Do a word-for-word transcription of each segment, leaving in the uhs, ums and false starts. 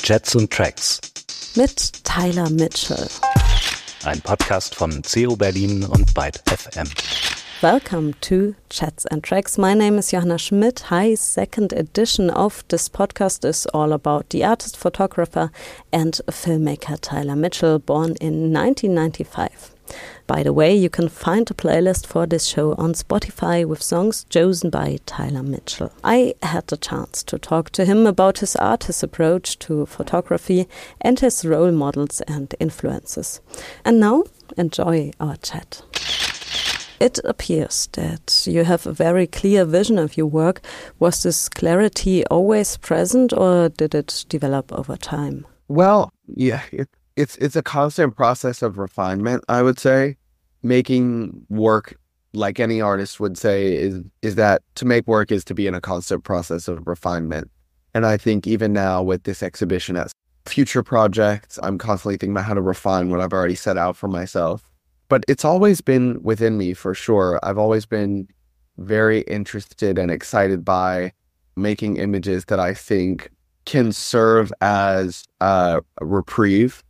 Chats und Tracks mit Tyler Mitchell. Ein Podcast von C O Berlin und Byte F M. Welcome to Chats and Tracks. My name is Johanna Schmidt. Hi, second edition of this podcast is all about the artist, photographer and filmmaker Tyler Mitchell, born in nineteen ninety-five. By the way, you can find a playlist for this show on Spotify with songs chosen by Tyler Mitchell. I had the chance to talk to him about his art, his approach to photography, and his role models and influences. And now, enjoy our chat. It appears that you have a very clear vision of your work. Was this clarity always present, or did it develop over time? Well, yeah, it, it's it's a constant process of refinement, I would say. Making work, like any artist would say, is is that to make work is to be in a constant process of refinement. And I think even now with this exhibition as future projects, I'm constantly thinking about how to refine what I've already set out for myself. But it's always been within me, for sure. I've always been very interested and excited by making images that I think can serve as a reprieve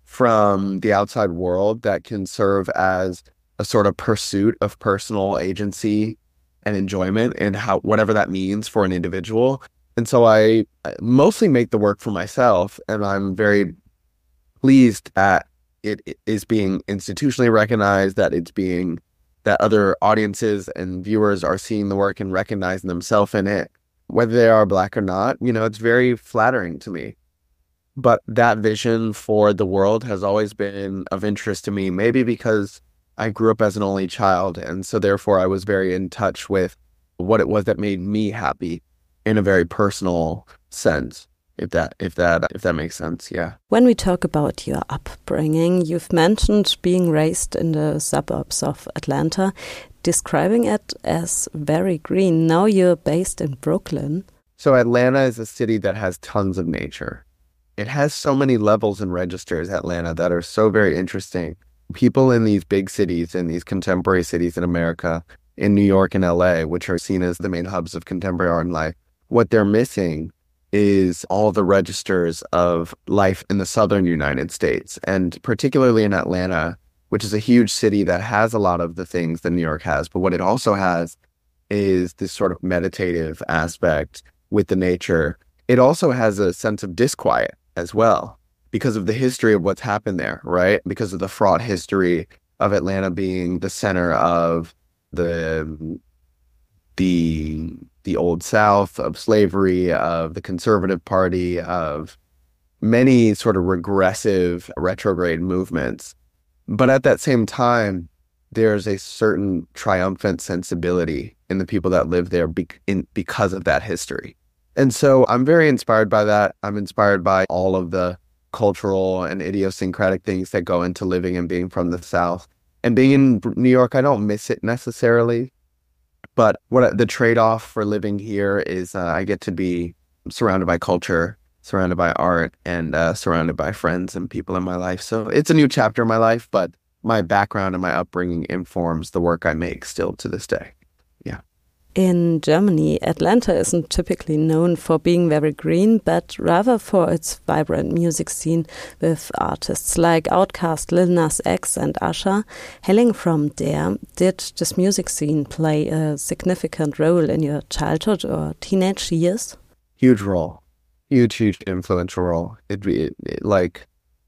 from the outside world, that can serve as a sort of pursuit of personal agency and enjoyment, and how whatever that means for an individual. And so I mostly make the work for myself, and I'm very pleased that it is being institutionally recognized, that it's being, that other audiences and viewers are seeing the work and recognizing themselves in it, whether they are Black or not. You know, it's very flattering to me. But that vision for the world has always been of interest to me, maybe because I grew up as an only child, and so therefore I was very in touch with what it was that made me happy in a very personal sense. If that, if that, if that makes sense, yeah. When we talk about your upbringing, you've mentioned being raised in the suburbs of Atlanta, describing it as very green. Now you're based in Brooklyn. So Atlanta is a city that has tons of nature. It has so many levels and registers, Atlanta, that are so very interesting. People in these big cities, in these contemporary cities in America, in New York and L A, which are seen as the main hubs of contemporary art and life, what they're missing is all the registers of life in the southern United States, and particularly in Atlanta, which is a huge city that has a lot of the things that New York has. But what it also has is this sort of meditative aspect with the nature. It also has a sense of disquiet as well, because of the history of what's happened there, right? Because of the fraught history of Atlanta being the center of the the the Old South, of slavery, of the Conservative Party, of many sort of regressive, retrograde movements. But at that same time, there's a certain triumphant sensibility in the people that live there be- in, because of that history. And so I'm very inspired by that. I'm inspired by all of the cultural and idiosyncratic things that go into living and being from the South. And being in New York, I don't miss it necessarily. But what the trade-off for living here is uh, I get to be surrounded by culture, surrounded by art, and uh, surrounded by friends and people in my life. So it's a new chapter in my life, but my background and my upbringing informs the work I make still to this day. Yeah. In Germany, Atlanta isn't typically known for being very green, but rather for its vibrant music scene with artists like Outkast, Lil Nas X and Usher. Hailing from there, did this music scene play a significant role in your childhood or teenage years? Huge role. Huge, huge influential role. It, it, it like,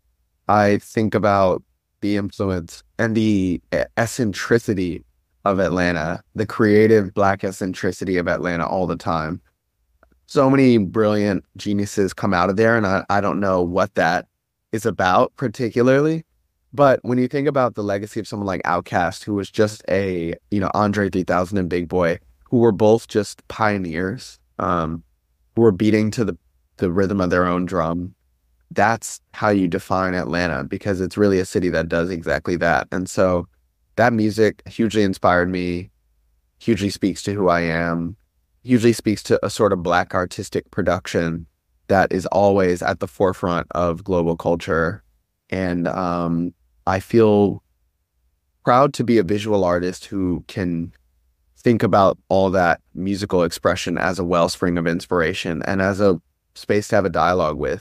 I think about the influence and the eccentricity of Atlanta, the creative Black eccentricity of Atlanta all the time. So many brilliant geniuses come out of there, and I, I don't know what that is about particularly. But when you think about the legacy of someone like Outkast, who was just a, you know, Andre three thousand and Big Boy, who were both just pioneers, um, who were beating to the, the rhythm of their own drum, that's how you define Atlanta, because it's really a city that does exactly that. And so that music hugely inspired me, hugely speaks to who I am, hugely speaks to a sort of Black artistic production that is always at the forefront of global culture. And um, I feel proud to be a visual artist who can think about all that musical expression as a wellspring of inspiration and as a space to have a dialogue with.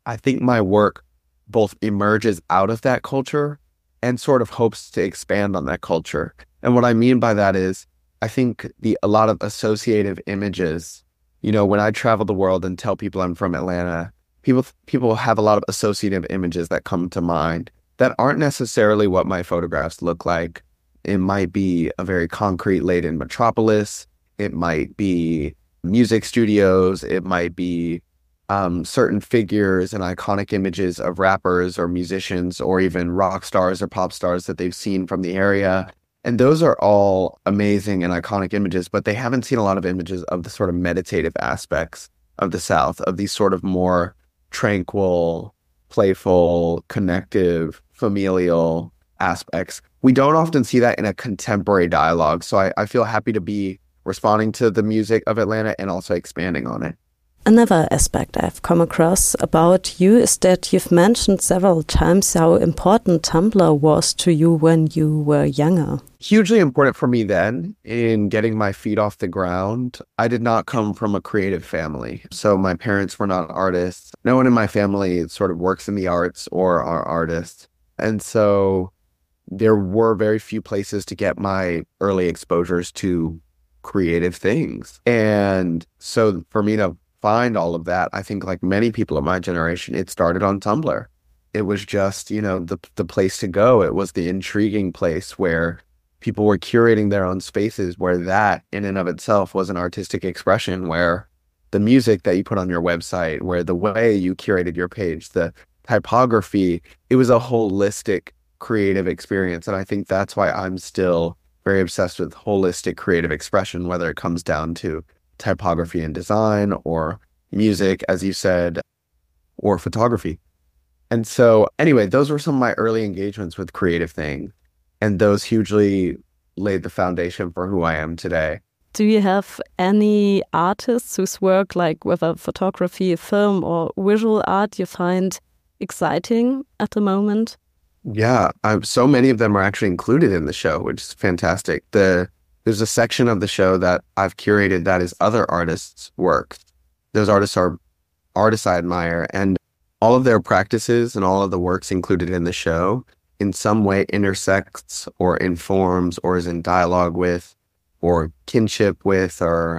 I think my work both emerges out of that culture and sort of hopes to expand on that culture. And what I mean by that is, I think the a lot of associative images, you know, when I travel the world and tell people I'm from Atlanta, people people have a lot of associative images that come to mind that aren't necessarily what my photographs look like. It might be a very concrete laden metropolis. It might be music studios. It might be um, certain figures and iconic images of rappers or musicians or even rock stars or pop stars that they've seen from the area. And those are all amazing and iconic images, but they haven't seen a lot of images of the sort of meditative aspects of the South, of these sort of more tranquil, playful, connective, familial aspects. We don't often see that in a contemporary dialogue. So I, I feel happy to be responding to the music of Atlanta and also expanding on it. Another aspect I've come across about you is that you've mentioned several times how important Tumblr was to you when you were younger. Hugely important for me then in getting my feet off the ground. I did not come from a creative family. So my parents were not artists. No one in my family sort of works in the arts or are artists. And so there were very few places to get my early exposures to creative things. And so for me to find all of that, I think like many people of my generation, it started on Tumblr. It was just, you know, the the place to go. It was the intriguing place where people were curating their own spaces, where that in and of itself was an artistic expression, where the music that you put on your website, where the way you curated your page, the typography, it was a holistic creative experience. And I think that's why I'm still very obsessed with holistic creative expression, whether it comes down to typography and design or music, as you said, or photography. And so anyway, those were some of my early engagements with creative things. And those hugely laid the foundation for who I am today. Do you have any artists whose work, like whether photography, film, or visual art, you find exciting at the moment? Yeah, I, so many of them are actually included in the show, which is fantastic. The There's a section of the show that I've curated that is other artists' work. Those artists are artists I admire, and all of their practices and all of the works included in the show in some way intersects or informs or is in dialogue with or kinship with or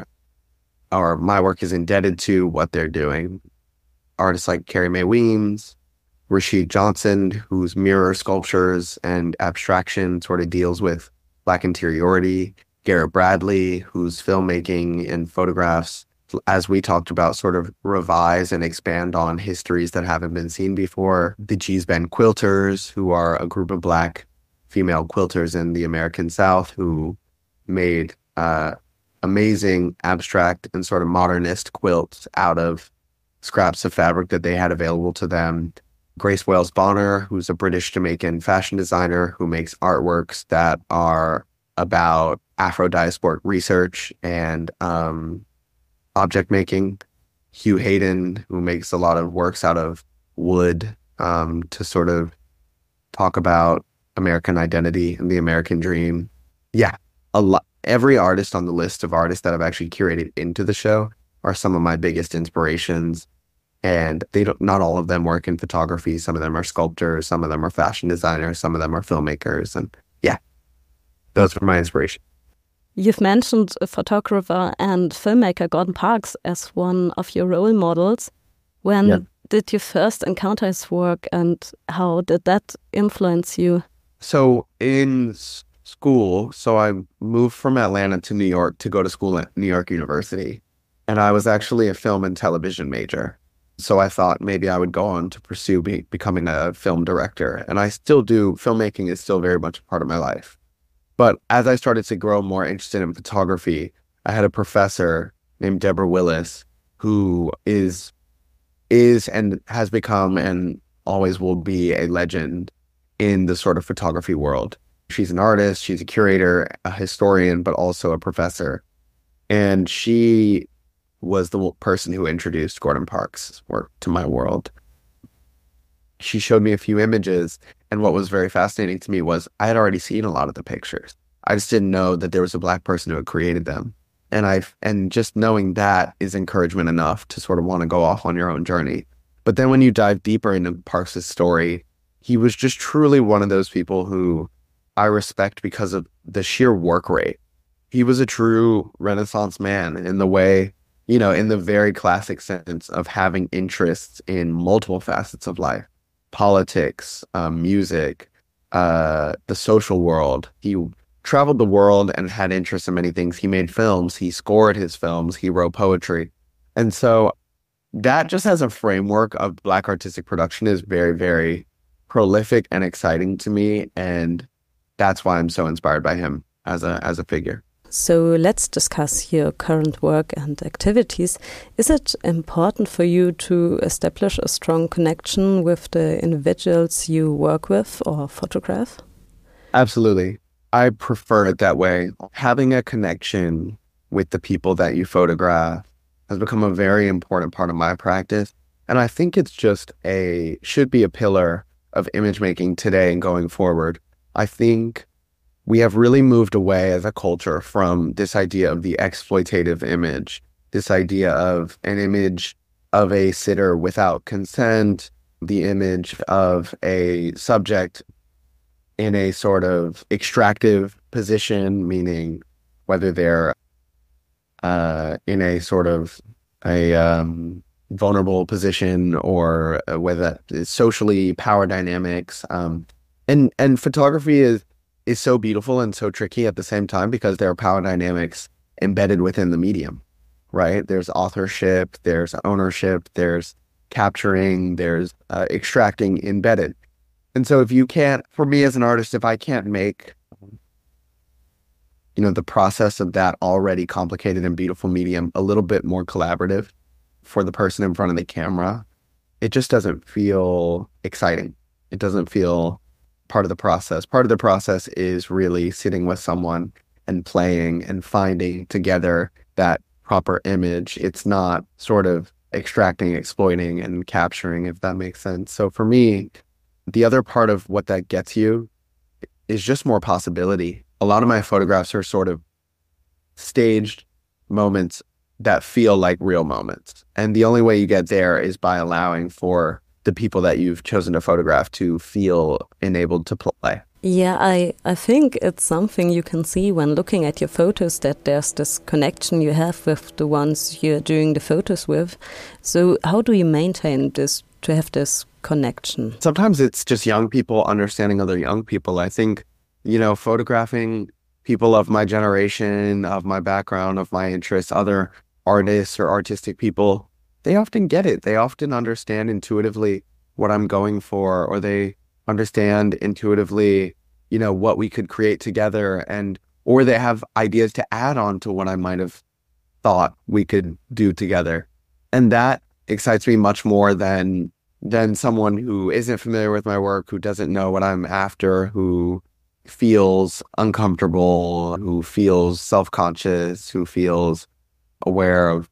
or my work is indebted to what they're doing. Artists like Carrie Mae Weems, Rashid Johnson, whose mirror sculptures and abstraction sort of deals with Black interiority, Garrett Bradley, whose filmmaking and photographs, as we talked about, sort of revise and expand on histories that haven't been seen before. The Gee's Bend Quilters, who are a group of Black female quilters in the American South who made uh, amazing abstract and sort of modernist quilts out of scraps of fabric that they had available to them. Grace Wales Bonner, who's a British Jamaican fashion designer who makes artworks that are about Afro-diasporic research and um, object making. Hugh Hayden, who makes a lot of works out of wood um, to sort of talk about American identity and the American dream. Yeah, a lot. Every artist on the list of artists that I've actually curated into the show are some of my biggest inspirations. And they don't, not all of them work in photography. Some of them are sculptors, some of them are fashion designers, some of them are filmmakers. And yeah, those were my inspiration. You've mentioned a photographer and filmmaker Gordon Parks as one of your role models. When yeah. did you first encounter his work and how did that influence you? So in school, so I moved from Atlanta to New York to go to school at New York University. And I was actually a film and television major. So I thought maybe I would go on to pursue be, becoming a film director. And I still do. Filmmaking is still very much a part of my life. But as I started to grow more interested in photography, I had a professor named Deborah Willis who is is and has become and always will be a legend in the sort of photography world. She's an artist, she's a curator, a historian, but also a professor. And she was the person who introduced Gordon Parks' work to my world. She showed me a few images, and what was very fascinating to me was I had already seen a lot of the pictures. I just didn't know that there was a Black person who had created them. And I and just knowing that is encouragement enough to sort of want to go off on your own journey. But then when you dive deeper into Parks' story, he was just truly one of those people who I respect because of the sheer work rate. He was a true Renaissance man in the way, you know, in the very classic sense of having interests in multiple facets of life, politics, um, music, uh, the social world. He traveled the world and had interests in many things. He made films, he scored his films, he wrote poetry. And so that just as a framework of Black artistic production is very, very prolific and exciting to me. And that's why I'm so inspired by him as a as a figure. So let's discuss your current work and activities. Is it important for you to establish a strong connection with the individuals you work with or photograph? Absolutely. I prefer it that way. Having a connection with the people that you photograph has become a very important part of my practice. And I think it's just a, should be a pillar of image making today and going forward. I think we have really moved away as a culture from this idea of the exploitative image, this idea of an image of a sitter without consent, the image of a subject in a sort of extractive position, meaning whether they're uh, in a sort of a um, vulnerable position or uh, whether it's socially power dynamics. Um, and, and photography is is so beautiful and so tricky at the same time because there are power dynamics embedded within the medium, right? There's authorship, there's ownership, there's capturing, there's uh, extracting embedded. And so if you can't, for me as an artist, if I can't make, you know, the process of that already complicated and beautiful medium a little bit more collaborative for the person in front of the camera, it just doesn't feel exciting. It doesn't feel part of the process. Part of the process is really sitting with someone and playing and finding together that proper image. It's not sort of extracting, exploiting, and capturing, if that makes sense. So for me, the other part of what that gets you is just more possibility. A lot of my photographs are sort of staged moments that feel like real moments. And the only way you get there is by allowing for the people that you've chosen to photograph to feel enabled to play. Yeah, I, I think it's something you can see when looking at your photos, that there's this connection you have with the ones you're doing the photos with. So how do you maintain this, to have this connection? Sometimes it's just young people understanding other young people. I think, you know, photographing people of my generation, of my background, of my interests, other artists or artistic people, they often get it. They often understand intuitively what I'm going for, or they understand intuitively, you know, what we could create together, and or they have ideas to add on to what I might have thought we could do together. And that excites me much more than than someone who isn't familiar with my work, who doesn't know what I'm after, who feels uncomfortable, who feels self-conscious, who feels aware of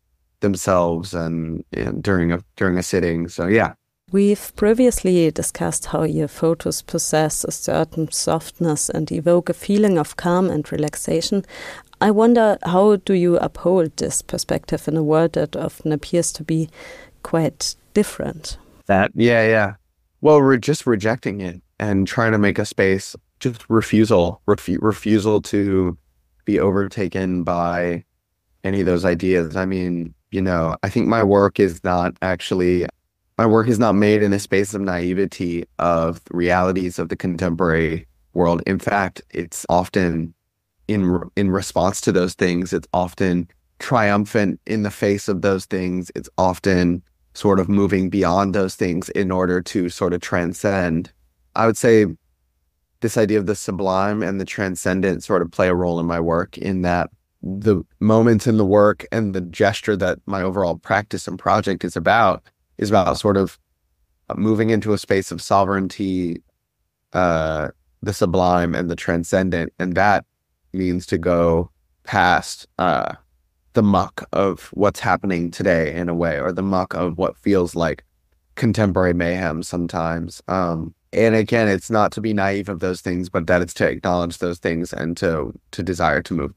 themselves and, and during a during a sitting. So yeah. We've previously discussed how your photos possess a certain softness and evoke a feeling of calm and relaxation. I wonder, how do you uphold this perspective in a world that often appears to be quite different? That, yeah, yeah. Well, we're just rejecting it and trying to make a space, just refusal, refu- refusal to be overtaken by any of those ideas. I mean, you know, I think my work is not actually, my work is not made in a space of naivety of realities of the contemporary world. In fact, it's often in in response to those things. It's often triumphant in the face of those things. It's often sort of moving beyond those things in order to sort of transcend. I would say this idea of the sublime and the transcendent sort of play a role in my work, in that the moments in the work and the gesture that my overall practice and project is about is about sort of moving into a space of sovereignty, uh, the sublime and the transcendent. And that means to go past uh, the muck of what's happening today in a way, or the muck of what feels like contemporary mayhem sometimes. Um, and again, it's not to be naive of those things, but that it's to acknowledge those things and to to desire to move beyond them. And and that's my own choice. That's what my project is all about. Yeah. We've previously discussed how your photos possess a certain softness and evoke a feeling of calm and relaxation. I wonder, how do you uphold this perspective in a world that often appears to be quite different?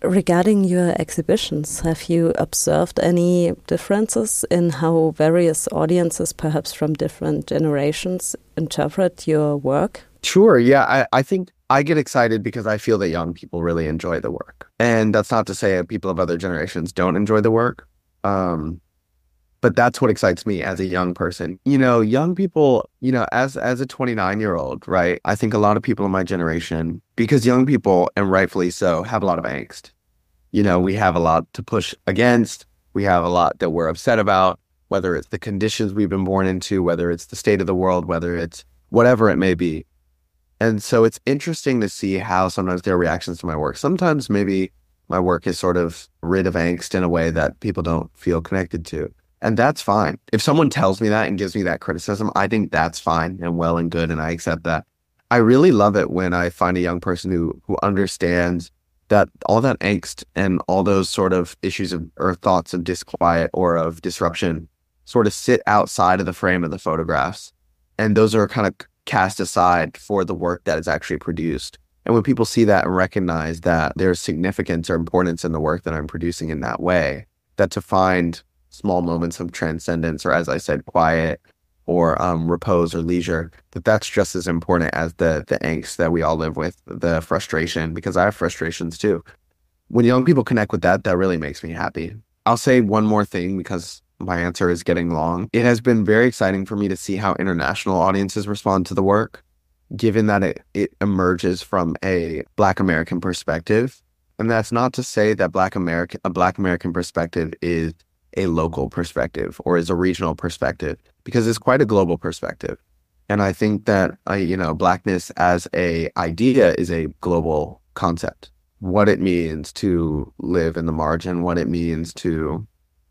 regarding your exhibitions, have you observed any differences in how various audiences, perhaps from different generations, interpret your work? Sure, yeah. I, I think I get excited because I feel that young people really enjoy the work. And that's not to say that people of other generations don't enjoy the work. Um, but that's what excites me as a young person. You know, young people, you know, as as a twenty-nine-year-old, right? I think a lot of people in my generation, because young people, and rightfully so, have a lot of angst. You know, we have a lot to push against. We have a lot that we're upset about, whether it's the conditions we've been born into, whether it's the state of the world, whether it's whatever it may be. And so it's interesting to see how sometimes their reactions to my work. Sometimes maybe my work is sort of rid of angst in a way that people don't feel connected to. And that's fine. If someone tells me that and gives me that criticism, I think that's fine and well and good, and I accept that. I really love it when I find a young person who who understands that all that angst and all those sort of issues of or thoughts of disquiet or of disruption sort of sit outside of the frame of the photographs. And those are kind of cast aside for the work that is actually produced. And when people see that and recognize that there's significance or importance in the work that I'm producing in that way, that to find small moments of transcendence, or as I said, quiet or um, repose or leisure, that that's just as important as the the angst that we all live with, the frustration, because I have frustrations too. When young people connect with that, that really makes me happy. I'll say one more thing because my answer is getting long. It has been very exciting for me to see how international audiences respond to the work, given that it, it emerges from a Black American perspective. And that's not to say that Black American, a Black American perspective is a local perspective or is a regional perspective, because it's quite a global perspective. And I think that, uh, you know, Blackness as a idea is a global concept. What it means to live in the margin, what it means to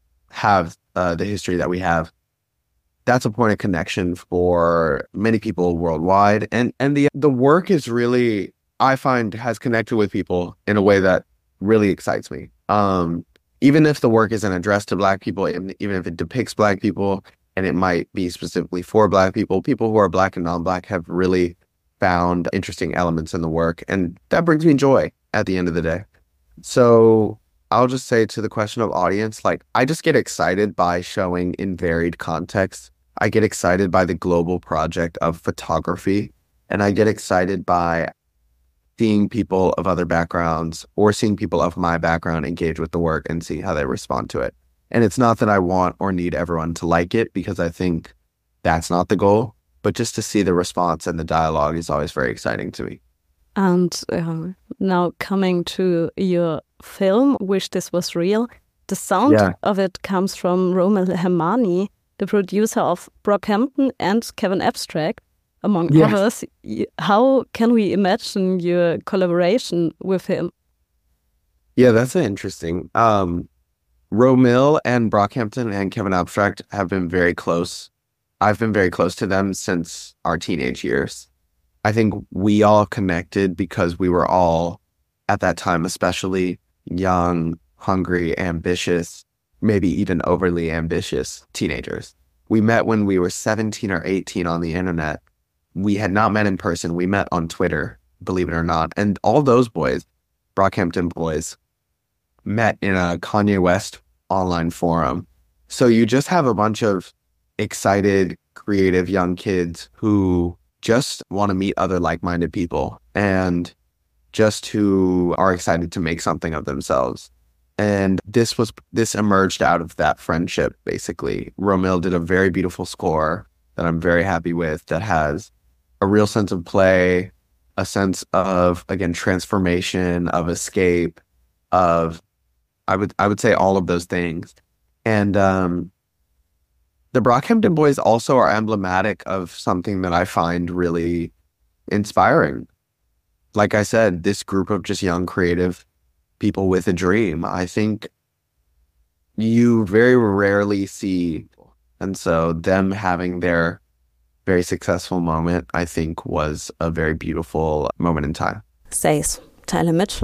have uh, the history that we have, that's a point of connection for many people worldwide. And and the the work is really, I find, has connected with people in a way that really excites me. Um, even if the work isn't addressed to Black people, even if it depicts Black people, and it might be specifically for Black people, people who are Black and non-Black have really found interesting elements in the work. And that brings me joy at the end of the day. So I'll just say to the question of audience, like, I just get excited by showing in varied contexts. I get excited by the global project of photography, and I get excited by seeing people of other backgrounds or seeing people of my background engage with the work and see how they respond to it. And it's not that I want or need everyone to like it, because I think that's not the goal, but just to see the response and the dialogue is always very exciting to me. And uh, now coming to your film, Wish This Was Real, the sound yeah. of it comes from Romil Hemani, the producer of Brockhampton and Kevin Abstract, among yes. others. How can we imagine your collaboration with him? Yeah, that's interesting. Um, Romil and Brockhampton and Kevin Abstract have been very close. I've been very close to them since our teenage years. I think we all connected because we were all, at that time especially, young, hungry, ambitious, maybe even overly ambitious teenagers. We met when we were seventeen or eighteen on the internet. We had not met in person. We met on Twitter, believe it or not. And all those boys, Brockhampton boys, met in a Kanye West online forum. So you just have a bunch of excited, creative young kids who just want to meet other like-minded people and just who are excited to make something of themselves. And this was this emerged out of that friendship, basically. Romil did a very beautiful score that I'm very happy with, that has a real sense of play, a sense of, again, transformation, of escape, of, I would I would say all of those things. And um, the Brockhampton boys also are emblematic of something that I find really inspiring. Like I said, this group of just young, creative people with a dream, I think you very rarely see. And so them having their very successful moment, I think, was a very beautiful moment in time. Says Tyler Mitchell.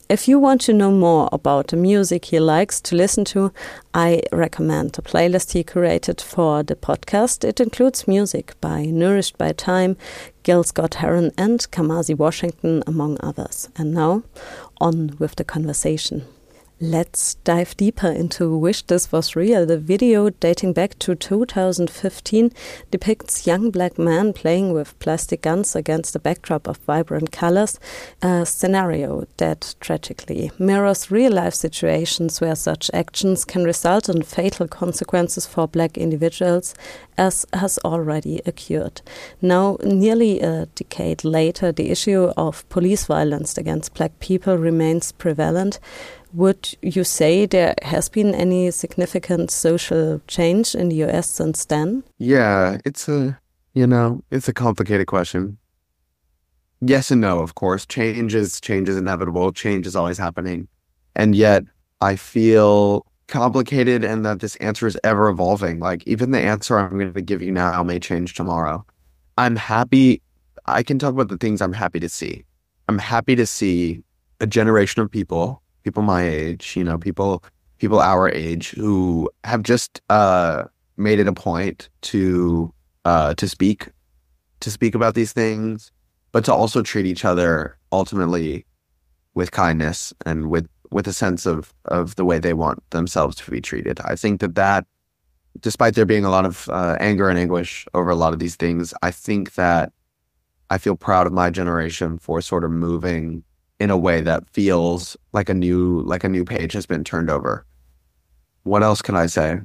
If you want to know more about the music he likes to listen to, I recommend the playlist he curated for the podcast. It includes music by Nourished by Time, Gil Scott-Heron and Kamasi Washington, among others. And now, on with the conversation. Let's dive deeper into Wish This Was Real. The video, dating back to two thousand fifteen, depicts young black men playing with plastic guns against a backdrop of vibrant colors, a scenario that tragically mirrors real-life situations where such actions can result in fatal consequences for black individuals, as has already occurred. Now, nearly a decade later, the issue of police violence against black people remains prevalent. Would you say there has been any significant social change in the U S since then? Yeah, it's a, you know, it's a complicated question. Yes and no, of course. Change is, change is inevitable. Change is always happening. And yet I feel complicated and that this answer is ever evolving. Like even the answer I'm going to give you now may change tomorrow. I'm happy. I can talk about the things I'm happy to see. I'm happy to see a generation of people people my age, you know, people people our age who have just uh, made it a point to uh, to speak, to speak about these things, but to also treat each other ultimately with kindness and with, with a sense of, of the way they want themselves to be treated. I think that that, despite there being a lot of uh, anger and anguish over a lot of these things, I think that I feel proud of my generation for sort of moving in a way that feels like a new like a new page has been turned over. What else can I say?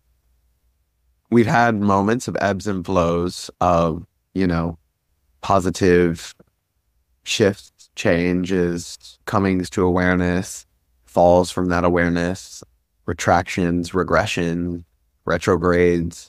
We've had moments of ebbs and flows of, you know, positive shifts, changes, comings to awareness, falls from that awareness, retractions, regression, retrogrades.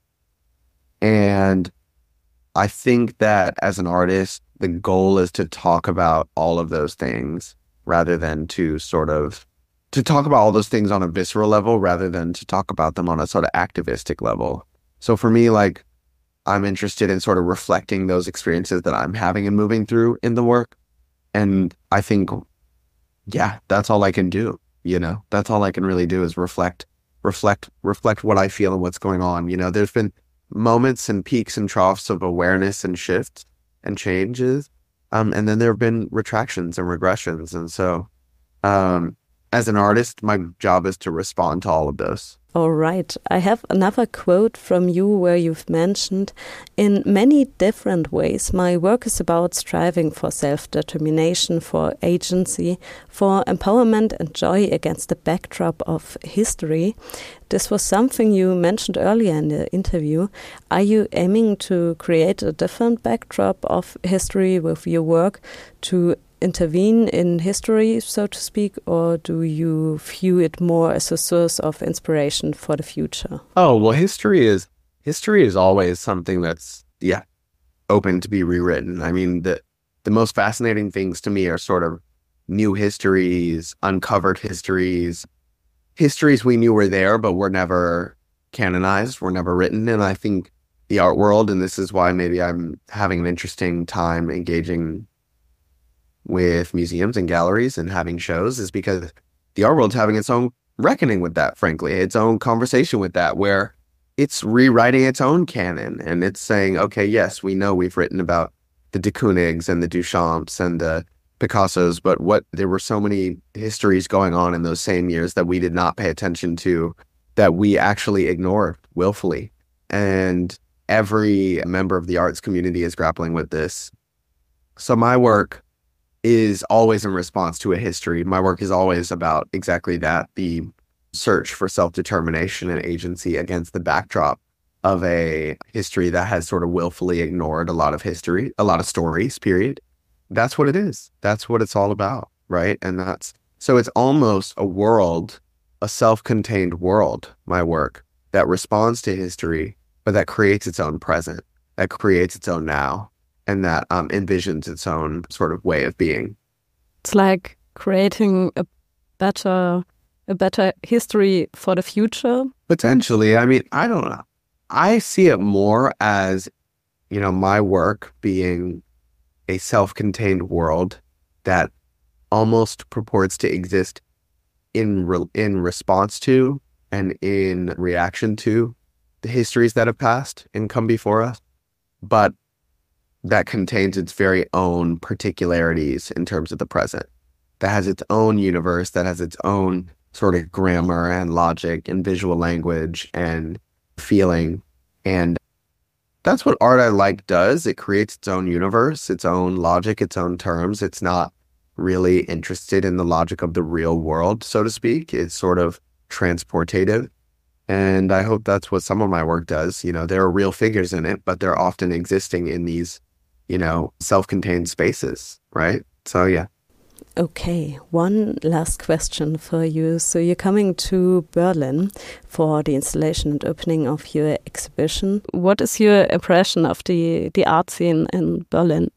And I think that as an artist, the goal is to talk about all of those things rather than to sort of, to talk about all those things on a visceral level rather than to talk about them on a sort of activistic level. So for me, like, I'm interested in sort of reflecting those experiences that I'm having and moving through in the work. And I think, yeah, that's all I can do, you know, that's all I can really do is reflect, reflect, reflect what I feel and what's going on. You know, there's been moments and peaks and troughs of awareness and shifts and changes. Um, and then there have been retractions and regressions. And so um, as an artist, my job is to respond to all of those. All right. I have another quote from you where you've mentioned, in many different ways, my work is about striving for self-determination, for agency, for empowerment and joy against the backdrop of history. This was something you mentioned earlier in the interview. Are you aiming to create a different backdrop of history with your work to intervene in history, so to speak, or do you view it more as a source of inspiration for the future? Oh, well, history is history is always something that's, yeah, open to be rewritten. I mean, the the most fascinating things to me are sort of new histories, uncovered histories, histories we knew were there, but were never canonized, were never written. And I think the art world, and this is why maybe I'm having an interesting time engaging with museums and galleries and having shows, is because the art world's having its own reckoning with that, frankly, its own conversation with that, where it's rewriting its own canon. And it's saying, okay, yes, we know we've written about the de Koonigs and the Duchamps and the Picassos, but what there were so many histories going on in those same years that we did not pay attention to, that we actually ignored willfully. And every member of the arts community is grappling with this. So my work is always in response to a history. My work is always about exactly that, the search for self-determination and agency against the backdrop of a history that has sort of willfully ignored a lot of history, a lot of stories, period. That's what it is. That's what it's all about, right? And that's, so it's almost a world, a self-contained world, my work, that responds to history, but that creates its own present, that creates its own now, and that um, envisions its own sort of way of being. It's like creating a better, a better history for the future? Potentially. I mean, I don't know. I see it more as, you know, my work being a self-contained world that almost purports to exist in re- in response to and in reaction to the histories that have passed and come before us, but that contains its very own particularities in terms of the present, that has its own universe, that has its own sort of grammar and logic and visual language and feeling. And that's what art I like does. It creates its own universe, its own logic, its own terms. It's not really interested in the logic of the real world, so to speak. It's sort of transportative. And I hope that's what some of my work does. You know, there are real figures in it, but they're often existing in these, you know, self-contained spaces, right? So, yeah. Okay, one last question for you. So you're coming to Berlin for the installation and opening of your exhibition. What is your impression of the, the art scene in Berlin?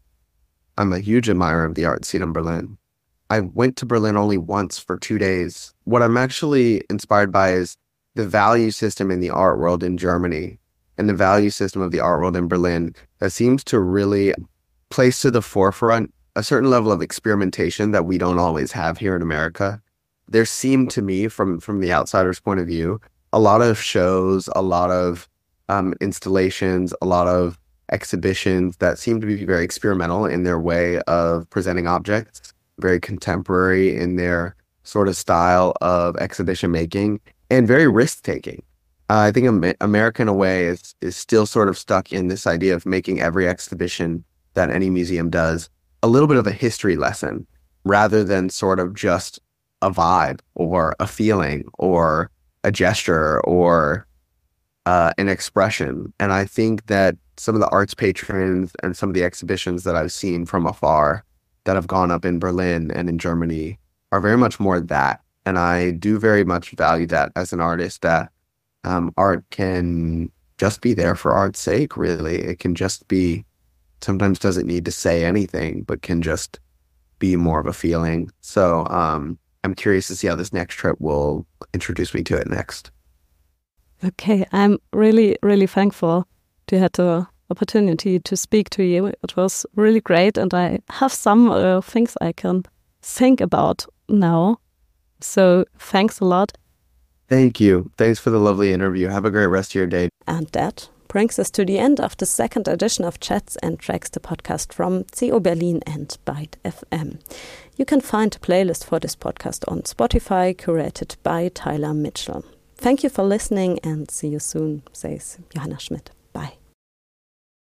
I'm a huge admirer of the art scene in Berlin. I went to Berlin only once for two days. What I'm actually inspired by is the value system in the art world in Germany and the value system of the art world in Berlin that seems to really place to the forefront a certain level of experimentation that we don't always have here in America. There seemed to me, from, from the outsider's point of view, a lot of shows, a lot of um, installations, a lot of exhibitions that seem to be very experimental in their way of presenting objects, very contemporary in their sort of style of exhibition making, and very risk-taking. Uh, I think Am- America, in a way, is, is still sort of stuck in this idea of making every exhibition that any museum does a little bit of a history lesson rather than sort of just a vibe or a feeling or a gesture or uh, an expression. And I think that some of the arts patrons and some of the exhibitions that I've seen from afar that have gone up in Berlin and in Germany are very much more that. And I do very much value that as an artist, that um, art can just be there for art's sake, really. It can just be, sometimes doesn't need to say anything, but can just be more of a feeling. So um, I'm curious to see how this next trip will introduce me to it next. Okay, I'm really, really thankful to have the opportunity to speak to you. It was really great, and I have some uh, things I can think about now. So thanks a lot. Thank you. Thanks for the lovely interview. Have a great rest of your day. And that brings us to the end of the second edition of Chats and Tracks, the podcast from C O Berlin and Byte F M. You can find a playlist for this podcast on Spotify, curated by Tyler Mitchell. Thank you for listening and see you soon, says Johanna Schmidt. Bye.